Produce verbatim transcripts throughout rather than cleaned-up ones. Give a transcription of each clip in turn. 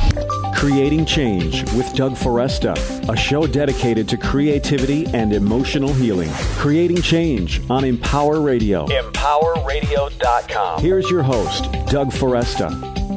Creating Change with Doug Foresta, a show dedicated to creativity and emotional healing. Creating Change on Empower Radio. empower radio dot com. Here's your host, Doug Foresta.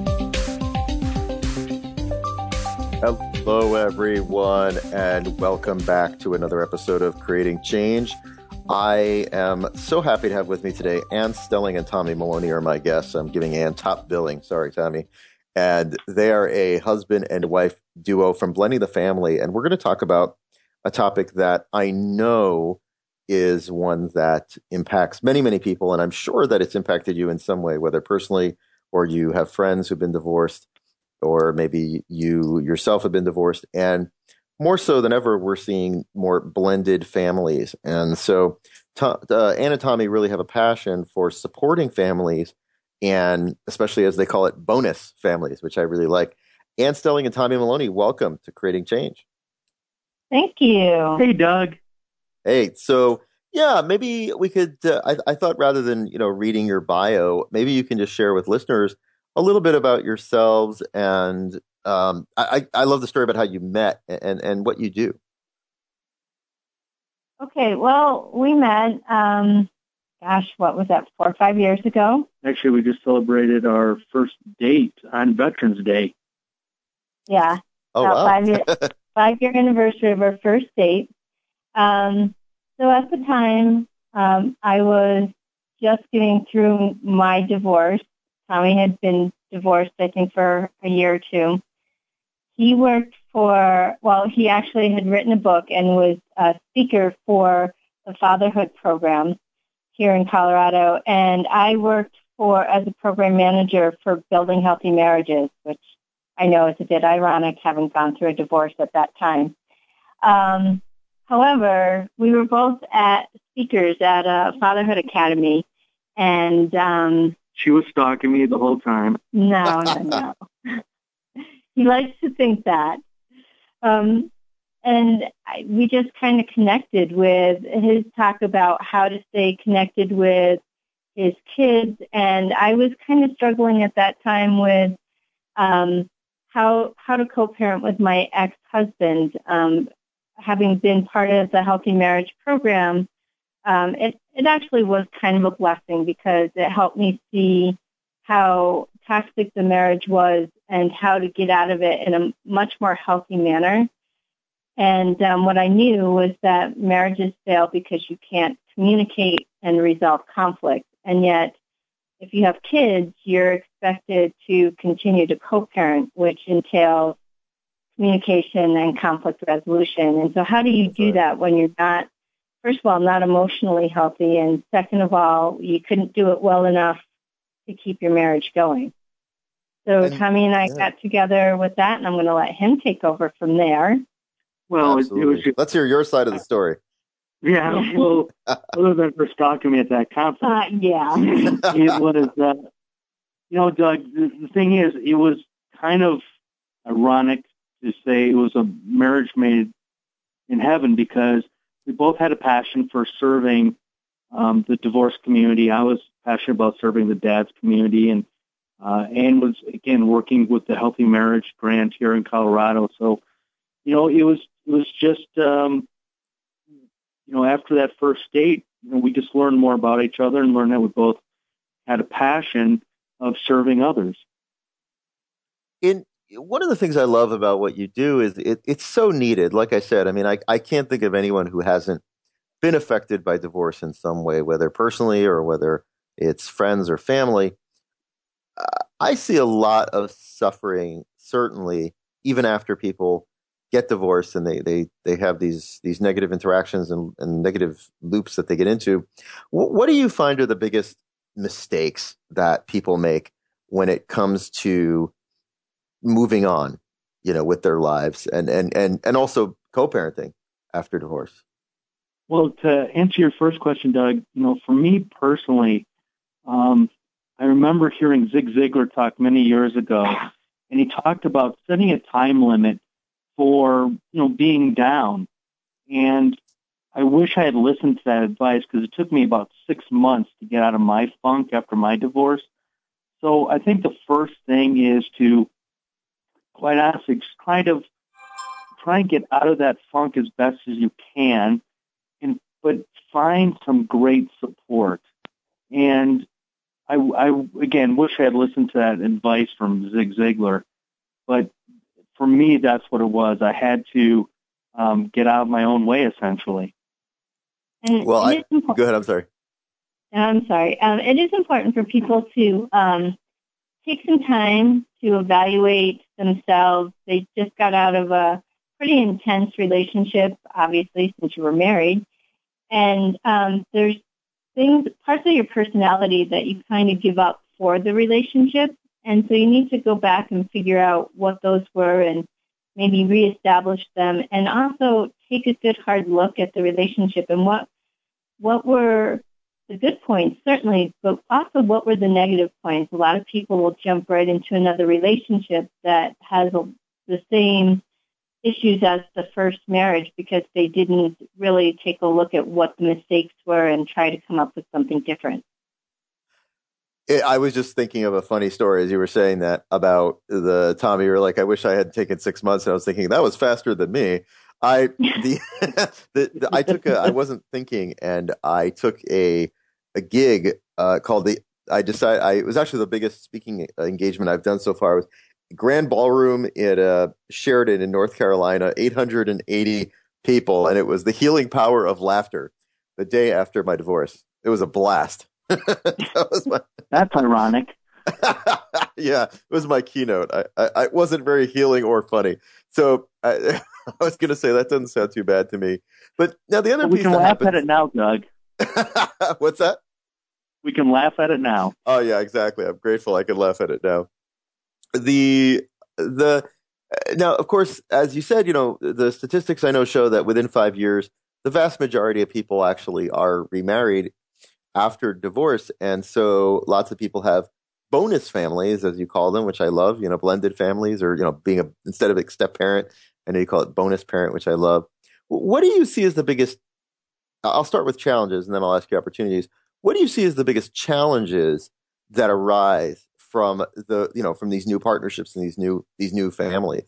Hello, everyone, and welcome back to another episode of Creating Change. I am so happy to have with me today Ann Stelling and Tommy Maloney are my guests. I'm giving Ann top billing. Sorry, Tommy. And they are a husband and wife duo from Blending the Family. And we're going to talk about a topic that I know is one that impacts many, many people. And I'm sure that it's impacted you in some way, whether personally or you have friends who've been divorced, or maybe you yourself have been divorced. And more so than ever, we're seeing more blended families. And so uh, Ann and Tommy really have a passion for supporting families, and especially as they call it, bonus families, which I really like. Ann Stelling and Tommy Maloney, welcome to Creating Change. Thank you. Hey, Doug. Hey, so yeah, maybe we could, uh, I, I thought rather than, you know, reading your bio, maybe you can just share with listeners a little bit about yourselves. And um, I, I love the story about how you met and, and what you do. Okay, well, we met, um, gosh, what was that, four or five years ago? Actually, we just celebrated our first date on Veterans Day. Yeah. Oh, wow. Five year, five year anniversary of our first date. Um, so at the time, um, I was just getting through my divorce. Tommy had been divorced, I think, for a year or two. He worked for, well, he actually had written a book and was a speaker for the fatherhood program here in Colorado. And I worked for as a program manager for Building Healthy Marriages, which I know is a bit ironic, having gone through a divorce at that time. Um, however, we were both at speakers at a fatherhood academy, and um, she was stalking me the whole time. No, no, no. He likes to think that. Um, and I, we just kind of connected with his talk about how to stay connected with his kids. And I was kind of struggling at that time with um, how how to co-parent with my ex-husband. Um, having been part of the Healthy Marriage program, um, it, it actually was kind of a blessing because it helped me see how toxic the marriage was and how to get out of it in a much more healthy manner. And um, what I knew was that marriages fail because you can't communicate and resolve conflict. And yet, if you have kids, you're expected to continue to co-parent, which entails communication and conflict resolution. And so how do you do that when you're not, first of all, not emotionally healthy, and second of all, you couldn't do it well enough to keep your marriage going? So and, Tommy and I yeah. got together with that, and I'm going to let him take over from there. Well, it, it was just, let's hear your side of the story. Yeah, well, other than for stalking me at that conference. Uh, yeah. It was, uh, you know, Doug, the, the thing is, it was kind of ironic to say it was a marriage made in heaven because we both had a passion for serving um, the divorce community. I was passionate about serving the dad's community, and uh, Ann was, again, working with the Healthy Marriage Grant here in Colorado. So, you know, it was it was just, um, you know, after that first date, you know, we just learned more about each other and learned that we both had a passion of serving others. In one of the things I love about what you do is it, it's so needed. Like I said, I mean, I, I can't think of anyone who hasn't been affected by divorce in some way, whether personally or whether it's friends or family. Uh, I see a lot of suffering, certainly, even after people get divorced and they they, they have these these negative interactions and, and negative loops that they get into. W- what do you find are the biggest mistakes that people make when it comes to moving on, you know, with their lives and, and, and, and also co-parenting after divorce? Well, to answer your first question, Doug, you know, for me personally, um, I remember hearing Zig Ziglar talk many years ago, and he talked about setting a time limit for, you know, being down. And I wish I had listened to that advice because it took me about six months to get out of my funk after my divorce. So I think the first thing is to quite honestly, just kind of try and get out of that funk as best as you can, and but find some great support. And I, I again wish I had listened to that advice from Zig Ziglar, but for me, that's what it was. I had to um, get out of my own way, essentially. And well, I, impo- go ahead. I'm sorry. I'm sorry. Um, it is important for people to um, take some time to evaluate themselves. They just got out of a pretty intense relationship, obviously, since you were married. And um, there's things, parts of your personality that you kind of give up for the relationship. And so you need to go back and figure out what those were and maybe reestablish them, and also take a good hard look at the relationship and what what were the good points, certainly, but also what were the negative points. A lot of people will jump right into another relationship that has a, the same issues as the first marriage because they didn't really take a look at what the mistakes were and try to come up with something different. I was just thinking of a funny story as you were saying that about the Tommy. You were like, I wish I had taken six months. And I was thinking that was faster than me. I the, the, the I took a I wasn't thinking, and I took a a gig uh, called the. I decided I it was actually the biggest speaking engagement I've done so far. It was Grand Ballroom at uh, Sheridan in North Carolina, eight hundred eighty people, and it was the healing power of laughter. The day after my divorce, it was a blast. that was my... That's ironic. Yeah, it was my keynote. I, I, I wasn't very healing or funny, so I, I was going to say that doesn't sound too bad to me. But now the other well, we piece can that laugh happens... at it now, Doug. What's that? We can laugh at it now. Oh yeah, exactly. I'm grateful I can laugh at it now. The the now, of course, as you said, you know, the statistics I know show that within five years, the vast majority of people actually are remarried after divorce, and so lots of people have bonus families, as you call them, which I love. You know, blended families, or you know, being a instead of a step parent, I know you call it bonus parent, which I love. What do you see as the biggest? I'll start with challenges, and then I'll ask you opportunities. What do you see as the biggest challenges that arise from the you know from these new partnerships and these new these new families?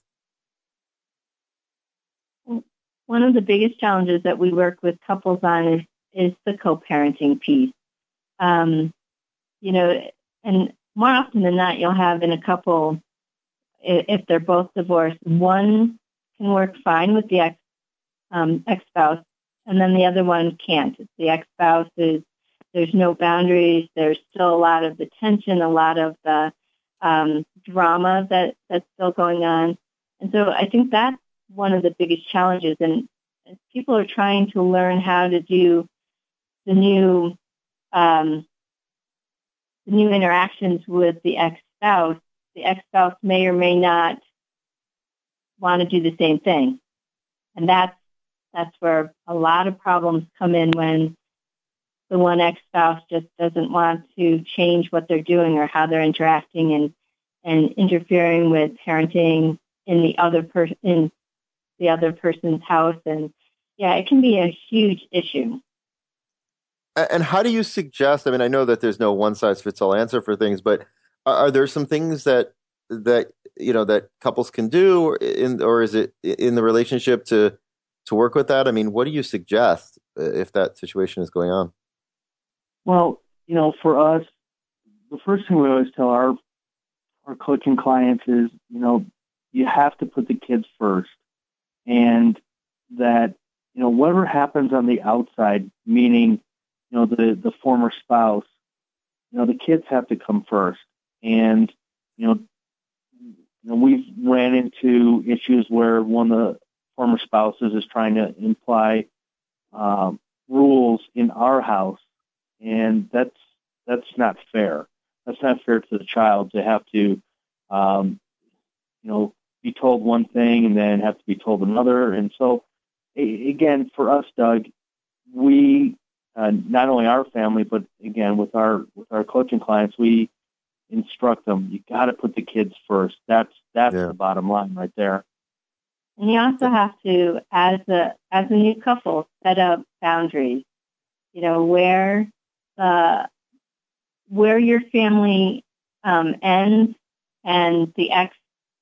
One of the biggest challenges that we work with couples on is is the co-parenting piece. Um, you know, and more often than not, you'll have in a couple, if they're both divorced, one can work fine with the ex um, ex-spouse, and then the other one can't. The ex-spouse is there's no boundaries. There's still a lot of the tension, a lot of the um, drama that that's still going on, and so I think that's one of the biggest challenges. And people are trying to learn how to do the new um, the new interactions with the ex-spouse. The ex-spouse may or may not want to do the same thing, and that's that's where a lot of problems come in when the one ex-spouse just doesn't want to change what they're doing or how they're interacting and and interfering with parenting in the other person in the other person's house. And yeah, it can be a huge issue. And how do you suggest? I mean, I know that there's no one size fits all answer for things, but are, are there some things that that you know that couples can do, or in or is it in the relationship to to work with that? I mean, what do you suggest if that situation is going on? Well, you know, for us, the first thing we always tell our our coaching clients is, you know, you have to put the kids first, and that you know whatever happens on the outside, meaning you know, the, the former spouse, you know, the kids have to come first. And, you know, you know, we've ran into issues where one of the former spouses is trying to imply um, rules in our house, and that's that's not fair. That's not fair to the child to have to, um, you know, be told one thing and then have to be told another. And so, again, for us, Doug, we Uh, not only our family, but again with our with our coaching clients, we instruct them. You got to put the kids first. That's that's yeah. the bottom line right there. And you also have to, as a as a new couple, set up boundaries. You know where uh, where your family um, ends and the ex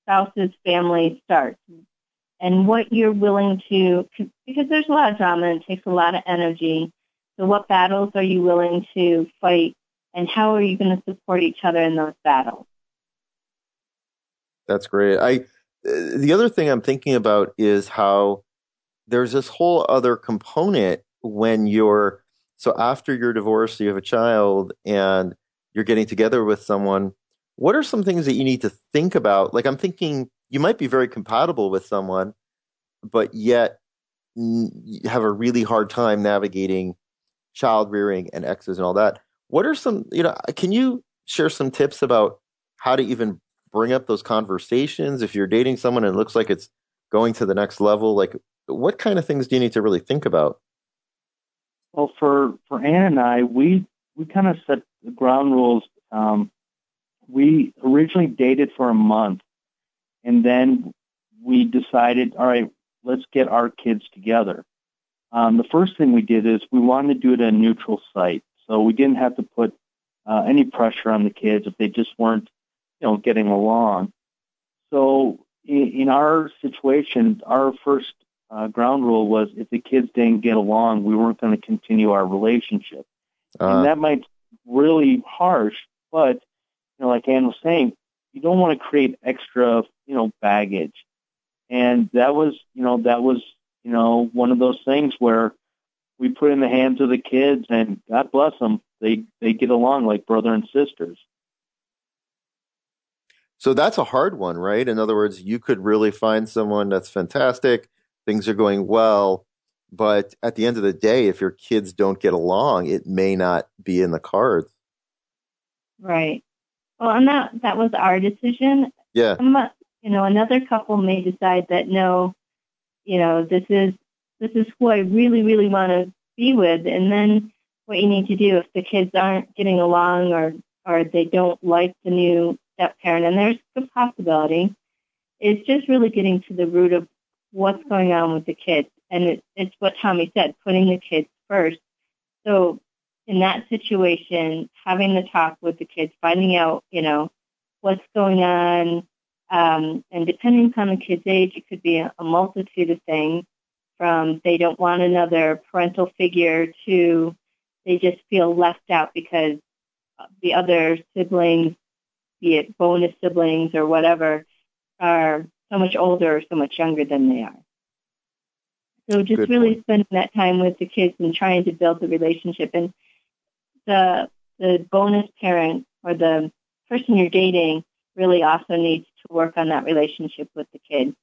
spouse's family starts, and what you're willing to, because there's a lot of drama and it takes a lot of energy. So what battles are you willing to fight, and how are you going to support each other in those battles? That's great. I the other thing I'm thinking about is how there's this whole other component when you're, so after you're divorced, you have a child and you're getting together with someone. What are some things that you need to think about? Like, I'm thinking you might be very compatible with someone, but yet have a really hard time navigating child rearing and exes and all that. What are some, you know, can you share some tips about how to even bring up those conversations if you're dating someone and it looks like it's going to the next level? Like, what kind of things do you need to really think about? Well, for, for Ann and I, we, we kind of set the ground rules. Um, we originally dated for a month, and then we decided, all right, let's get our kids together. Um, the first thing we did is we wanted to do it at a neutral site, so we didn't have to put uh, any pressure on the kids if they just weren't, you know, getting along. So in, in our situation, our first uh, ground rule was if the kids didn't get along, we weren't going to continue our relationship. Uh, and that might be really harsh, but, you know, like Ann was saying, you don't want to create extra, you know, baggage. And that was, you know, that was, you know, one of those things where we put in the hands of the kids, and God bless them, they, they get along like brother and sisters. So that's a hard one, right? In other words, you could really find someone that's fantastic, things are going well, but at the end of the day, if your kids don't get along, it may not be in the cards. Right. Well, and that, that was our decision. Yeah. You know, another couple may decide that, no, you know, this is this is who I really, really want to be with. And then what you need to do if the kids aren't getting along, or, or they don't like the new step parent, and there's a possibility, is just really getting to the root of what's going on with the kids. And it, it's what Tommy said, putting the kids first. So in that situation, having the talk with the kids, finding out, you know, what's going on. Um, and depending upon the kid's age, it could be a, a multitude of things, from they don't want another parental figure to they just feel left out because the other siblings, be it bonus siblings or whatever, are so much older or so much younger than they are. So just Good really point. Spending that time with the kids and trying to build the relationship. And the the bonus parent or the person you're dating really also needs to work on that relationship with the kid.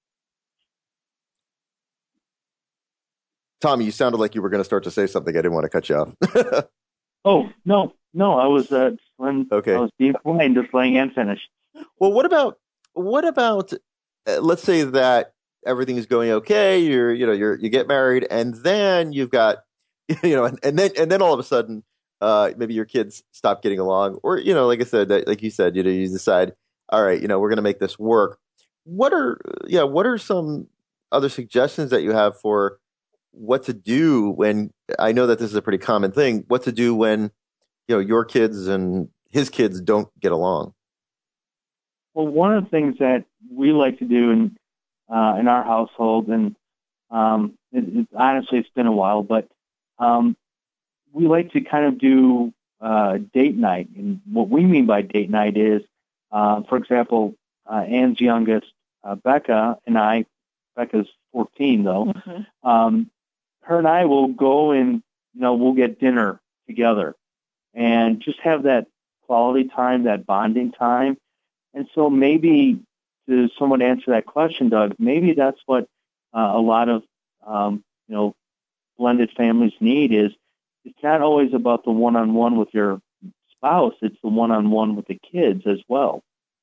Tommy, you sounded like you were going to start to say something. I didn't want to cut you off. oh, no, no, I was uh, when okay. I was being quiet, just letting Ann finish. Well, what about, what about, uh, let's say that everything is going okay, you're, you know, you're, you get married, and then you've got, you know, and, and then, and then all of a sudden, uh, maybe your kids stop getting along, or, you know, like I said, that, like you said, you know, you decide, all right, you know, we're going to make this work. What are, yeah, what are some other suggestions that you have for what to do when, I know that this is a pretty common thing, what to do when, you know, your kids and his kids don't get along? Well, one of the things that we like to do in, uh, in our household, and um, it, it, honestly, it's been a while, but um, we like to kind of do uh, date night. And what we mean by date night is, uh, for example, uh, Ann's youngest, uh, Becca, and I, Becca's fourteen though, mm-hmm. um, her and I will go and, you know, we'll get dinner together and just have that quality time, that bonding time. And so maybe to someone answer that question, Doug, maybe that's what uh, a lot of, um, you know, blended families need is it's not always about the one-on-one with your spouse. It's the one-on-one with the kids as well.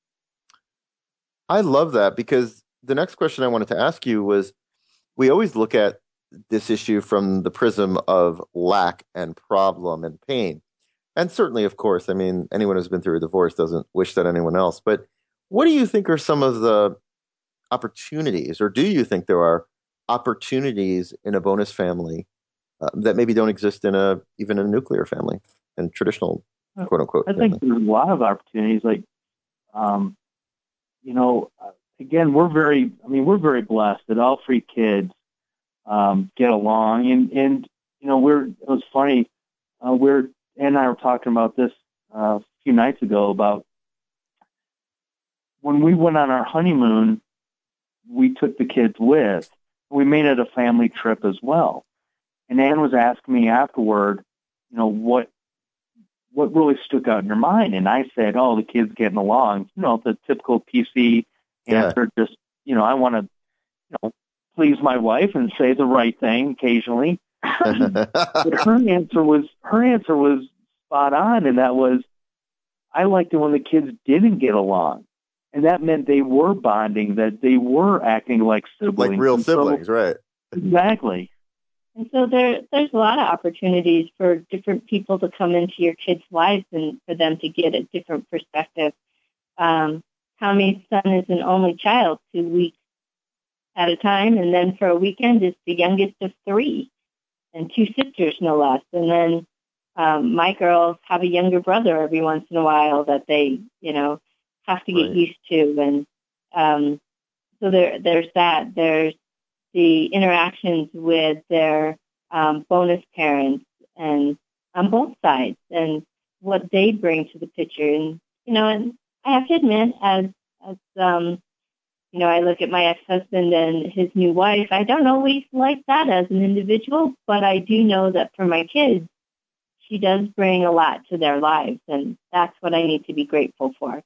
I love that, because the next question I wanted to ask you was, we always look at this issue from the prism of lack and problem and pain. And certainly, of course, I mean, anyone who's been through a divorce doesn't wish that anyone else. But what do you think are some of the opportunities, or do you think there are opportunities in a bonus family uh, that maybe don't exist in a even a nuclear family and traditional, quote unquote? I think family? There's a lot of opportunities. Like, um, you know, again, we're very, I mean, we're very blessed that all three kids um, get along. And, and, you know, we're, it was funny, uh, we're, Ann and I were talking about this uh, a few nights ago about when we went on our honeymoon, we took the kids with. We made it a family trip as well. And Ann was asking me afterward, you know, what what really stuck out in your mind? And I said, oh, the kids getting along. You know, the typical P C answer, yeah. just, you know, I want to, you know, please my wife and say the right thing occasionally. But her answer was, her answer was spot on, and that was, I liked it when the kids didn't get along. And that meant they were bonding, that they were acting like siblings. Like real and siblings, so, right. Exactly. And so there, there's a lot of opportunities for different people to come into your kids' lives and for them to get a different perspective. Um, Tommy's son is an only child, two weeks at a time, and then for a weekend is the youngest of three, and two sisters, no less. And then um, my girls have a younger brother every once in a while that they, you know, have to get right. used to. And um, so there, there's that. There's the interactions with their um, bonus parents and on both sides and what they bring to the picture. And, you know, and I have to admit, as, as um, you know, I look at my ex-husband and his new wife, I don't always like that as an individual, but I do know that for my kids, she does bring a lot to their lives, and that's what I need to be grateful for.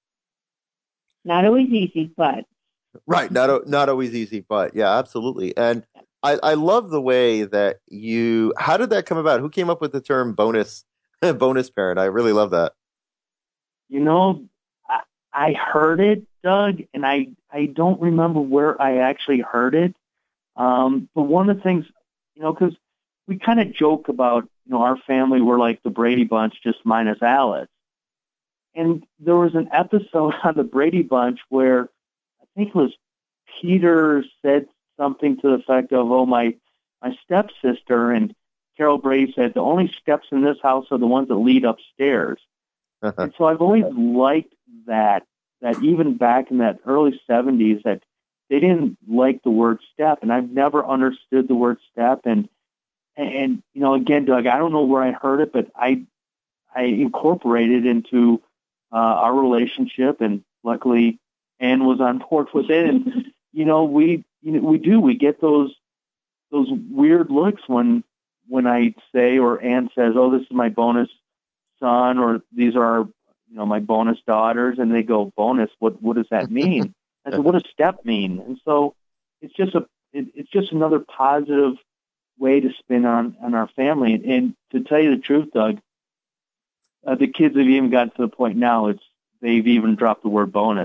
Not always easy, but... Right, not not always easy, but yeah, absolutely. And I, I love the way that you. How did that come about? Who came up with the term bonus bonus parent? I really love that. You know, I, I heard it, Doug, and I I don't remember where I actually heard it. Um, but one of the things, you know, because we kind of joke about, you know, our family, we're like the Brady Bunch, just minus Alice. And there was an episode on the Brady Bunch where I think it was Peter said something to the effect of, oh, my, my stepsister, and Carol Brady said, the only steps in this house are the ones that lead upstairs. And so I've always liked that, that even back in that early seventies, that they didn't like the word step, and I've never understood the word step. And, and you know, again, Doug, I don't know where I heard it, but I, I incorporated into uh, our relationship, and luckily Ann was on board with it. And, you know, we, you know, we do, we get those, those weird looks when, when I say, or Ann says, oh, this is my bonus son, or these are, you know, my bonus daughters. And they go, bonus, what, what does that mean? I said, what does step mean? And so it's just a, it, it's just another positive way to spin on, on our family. And, and to tell you the truth, Doug, uh, the kids have even gotten to the point now, it's, they've even dropped the word bonus.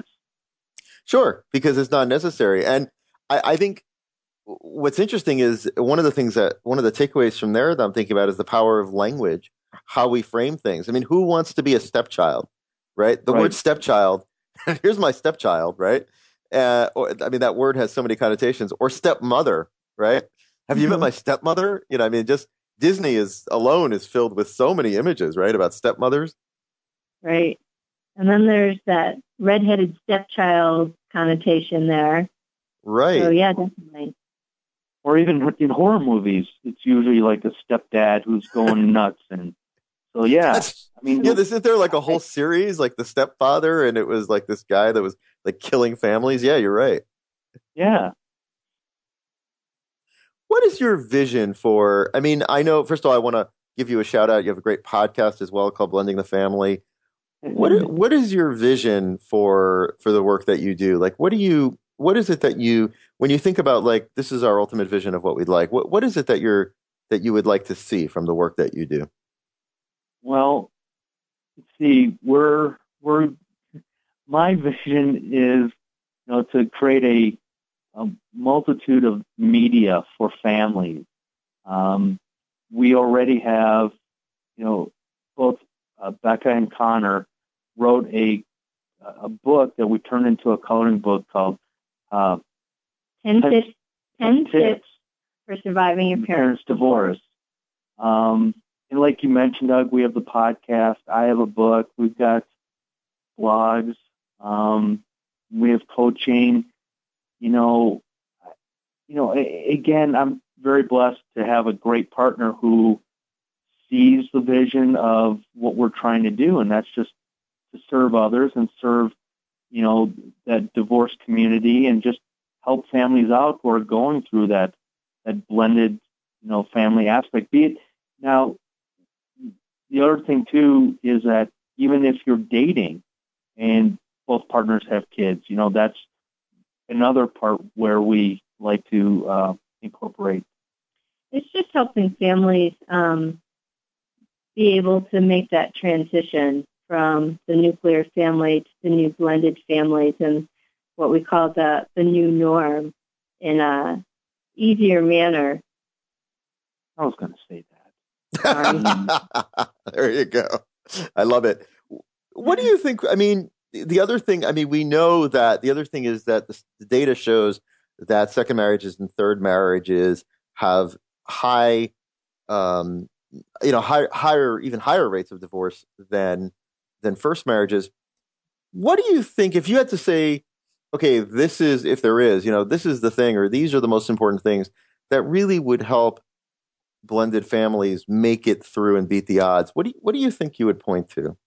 Sure, because it's not necessary. And I, I think what's interesting is one of the things that, one of the takeaways from there that I'm thinking about is the power of language, how we frame things. I mean, who wants to be a stepchild, right? The right. word stepchild, here's my stepchild, right? Uh, or, I mean, that word has so many connotations. Or stepmother, right? Have mm-hmm. you met my stepmother? You know, I mean, just Disney is alone is filled with so many images, right, about stepmothers. Right. And then there's that redheaded stepchild connotation there. Right. So, yeah, definitely. Or even in horror movies, it's usually like a stepdad who's going nuts. And so, yeah. That's, I mean, yeah, isn't there like a whole series, like The Stepfather, and it was like this guy that was like killing families? Yeah, you're right. Yeah. What is your vision for, I mean, I know, first of all, I want to give you a shout out. You have a great podcast as well called Blending the Family. What is, what is your vision for for the work that you do? Like, what do you, what is it that you, when you think about like, this is our ultimate vision of what we'd like, what what is it that you're, that you would like to see from the work that you do? Well, let's see, we're, we're, my vision is, you know, to create a, a multitude of media for families. Um, we already have, you know, both uh, Becca and Connor wrote a a book that we turned into a coloring book called uh, Ten Tips, Ten Tips for Surviving Your Parents' Parents Divorce. Um, and like you mentioned, Doug, we have the podcast. I have a book. We've got blogs. Um, we have coaching. You know, you know. Again, I'm very blessed to have a great partner who sees the vision of what we're trying to do, and that's just to serve others and serve, you know, that divorced community and just help families out who are going through that that blended, you know, family aspect. Be it now. The other thing too is that even if you're dating and both partners have kids, you know, that's another part where we like to uh, incorporate. It's just helping families um, be able to make that transition from the nuclear family to the new blended families and what we call the, the new norm in a easier manner. I was going to say that. There you go. I love it. What do you think? I mean, the other thing, I mean, we know that the other thing is that the, the data shows that second marriages and third marriages have high, um, you know, high, higher, even higher rates of divorce than, than first marriages. What do you think if you had to say, okay, this is, if there is, you know, this is the thing, or these are the most important things that really would help blended families make it through and beat the odds? What do you, what do you think you would point to?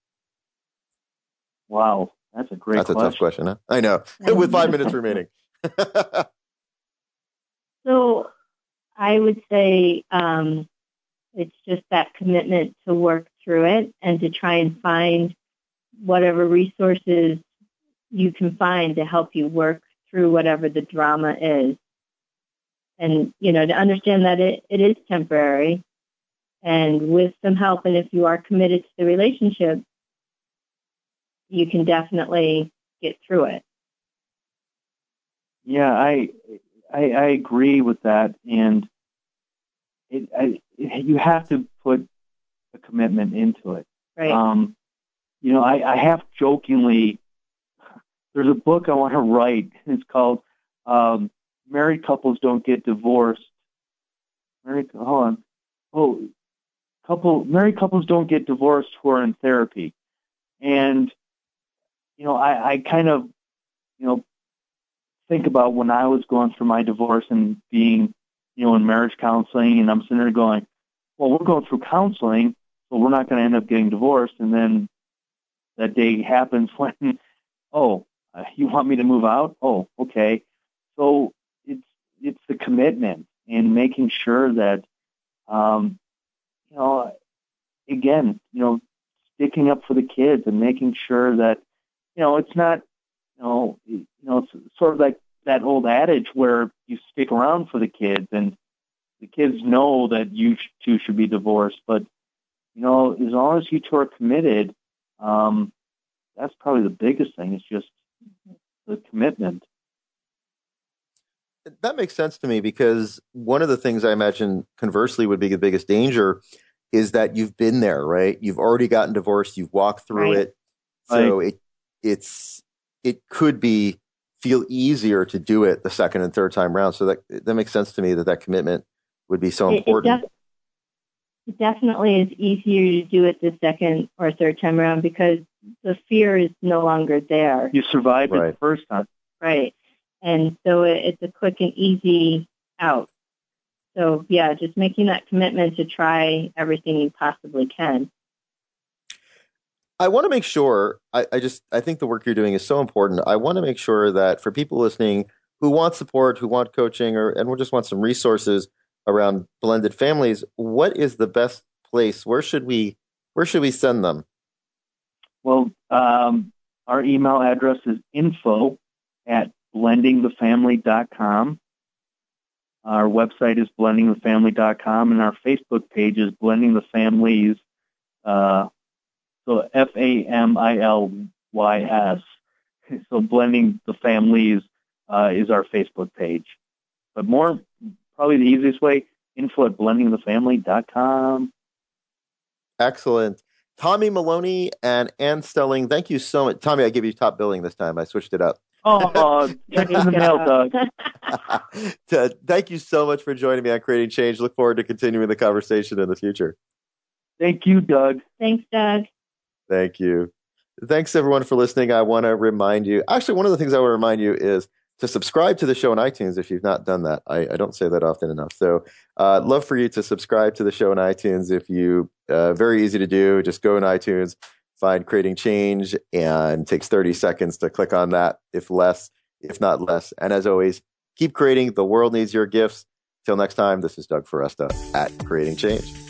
Wow, that's a great that's question. That's a tough question, huh? I know. With five minutes remaining. So I would say um, it's just that commitment to work through it and to try and find whatever resources you can find to help you work through whatever the drama is. And, you know, to understand that it, it is temporary, and with some help, and if you are committed to the relationship, you can definitely get through it. Yeah, I I, I agree with that, and it, I, it, you have to put a commitment into it. Right. Um, you know, I, I half jokingly, there's a book I want to write. It's called um, Married Couples Don't Get Divorced. Married, hold on. Oh, couple married couples don't get divorced who are in therapy. And, you know, I, I kind of, you know, think about when I was going through my divorce and being, you know, in marriage counseling, and I'm sitting there going, well, we're going through counseling, so we're not going to end up getting divorced. And then that day happens when, oh, uh, you want me to move out? Oh, okay. So it's it's the commitment and making sure that, um, you know, again, you know, sticking up for the kids and making sure that, you know, it's not, you know, you know, it's sort of like that old adage where you stick around for the kids and the kids know that you two should be divorced. But, you know, as long as you two are committed, um, that's probably the biggest thing. It's just the commitment. That makes sense to me, because one of the things I imagine conversely would be the biggest danger is that you've been there, right? You've already gotten divorced. You've walked through right. it. So right. it it's it could be feel easier to do it the second and third time round. So that that makes sense to me that that commitment would be so it, important. It, def- it definitely is easier to do it the second or third time around because the fear is no longer there. You survived right. it the first time. Right. And so it, it's a quick and easy out. So, yeah, just making that commitment to try everything you possibly can. I want to make sure, I, I just, I think the work you're doing is so important. I want to make sure that for people listening who want support, who want coaching, or and we just want some resources around blended families, what is the best place? Where should we, where should we send them? Well, um, our email address is info at blending the family dot com. Our website is blending the family dot com, and our Facebook page is Blending the Families. Uh, so F A M I L Y S. So Blending the Families uh, is our Facebook page. But more, probably the easiest way, info at blending the family dot com. Excellent. Tommy Maloney and Ann Stelling, thank you so much. Tommy, I give you top billing this time. I switched it up. Oh, check in the mail, Doug. Thank you so much for joining me on Creating Change. Look forward to continuing the conversation in the future. Thank you, Doug. Thanks, Doug. Thank you. Thanks, everyone, for listening. I want to remind you, actually, one of the things I want to remind you is to subscribe to the show on iTunes if you've not done that. I, I don't say that often enough. So uh, love for you to subscribe to the show on iTunes. If you, uh, very easy to do, just go in iTunes, find Creating Change, and it takes thirty seconds to click on that, if less, if not less. And as always, keep creating. The world needs your gifts. Till next time, this is Doug Foresta at Creating Change.